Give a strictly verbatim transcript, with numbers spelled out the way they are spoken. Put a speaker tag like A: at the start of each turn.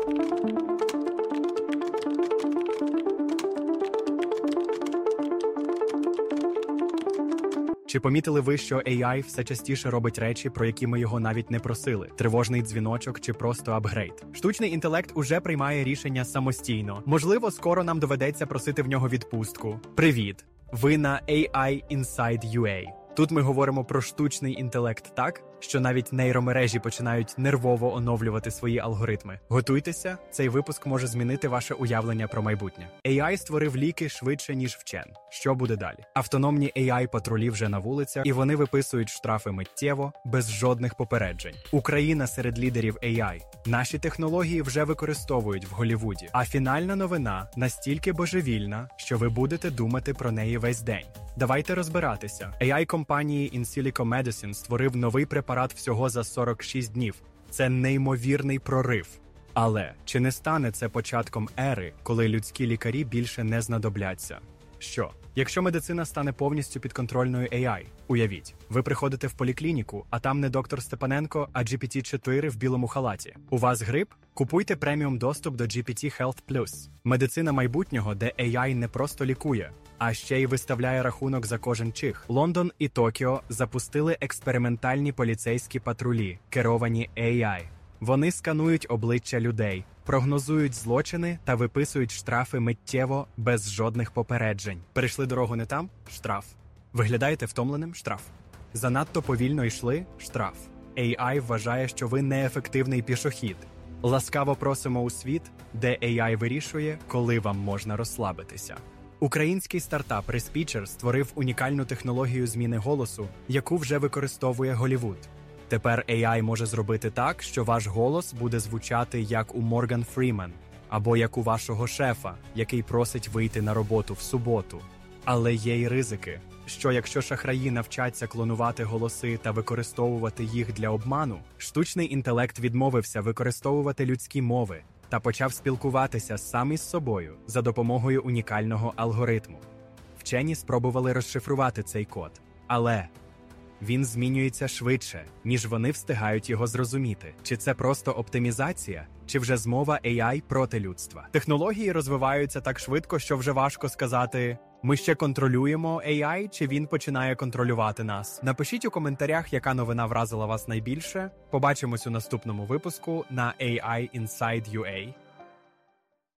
A: Чи помітили ви, що ей ай все частіше робить речі, про які ми його навіть не просили? Тривожний дзвіночок чи просто апгрейд? Штучний інтелект уже приймає рішення самостійно. Можливо, скоро нам доведеться просити в нього відпустку. Привіт! Ви на ей ай Inside ю ей. Тут ми говоримо про штучний інтелект так, що навіть нейромережі починають нервово оновлювати свої алгоритми. Готуйтеся, цей випуск може змінити ваше уявлення про майбутнє. ей ай створив ліки швидше, ніж вчен. Що буде далі? Автономні ей ай-патрулі вже на вулицях, і вони виписують штрафи миттєво, без жодних попереджень. Україна серед лідерів ей ай. Наші технології вже використовують в Голлівуді. А фінальна новина настільки божевільна, що ви будете думати про неї весь день. Давайте розбиратися. ей ай-компанії InSilico Medicine створив новий препарат всього за сорок шість днів. Це неймовірний прорив. Але чи не стане це початком ери, коли людські лікарі більше не знадобляться? Що? Якщо медицина стане повністю підконтрольною ей ай? Уявіть, ви приходите в поліклініку, а там не доктор Степаненко, а джі пі ті чотири в білому халаті. У вас грип? Купуйте преміум доступ до джі пі ті Health Plus. Медицина майбутнього, де ей ай не просто лікує, а ще й виставляє рахунок за кожен чих. Лондон і Токіо запустили експериментальні поліцейські патрулі, керовані ей ай. Вони сканують обличчя людей, прогнозують злочини та виписують штрафи миттєво, без жодних попереджень. Перейшли дорогу не там? Штраф. Виглядаєте втомленим? Штраф. Занадто повільно йшли? Штраф. ей ай вважає, що ви неефективний пішохід. Ласкаво просимо у світ, де ей ай вирішує, коли вам можна розслабитися. Український стартап Respeecher створив унікальну технологію зміни голосу, яку вже використовує Голлівуд. Тепер ей ай може зробити так, що ваш голос буде звучати як у Морган Фрімен, або як у вашого шефа, який просить вийти на роботу в суботу. Але є й ризики, що якщо шахраї навчаться клонувати голоси та використовувати їх для обману, штучний інтелект відмовився використовувати людські мови та почав спілкуватися сам із собою за допомогою унікального алгоритму. Вчені спробували розшифрувати цей код, але він змінюється швидше, ніж вони встигають його зрозуміти. Чи це просто оптимізація, чи вже змова ей ай проти людства? Технології розвиваються так швидко, що вже важко сказати, ми ще контролюємо ей ай, чи він починає контролювати нас. Напишіть у коментарях, яка новина вразила вас найбільше. Побачимось у наступному випуску на ей ай Inside ю ей.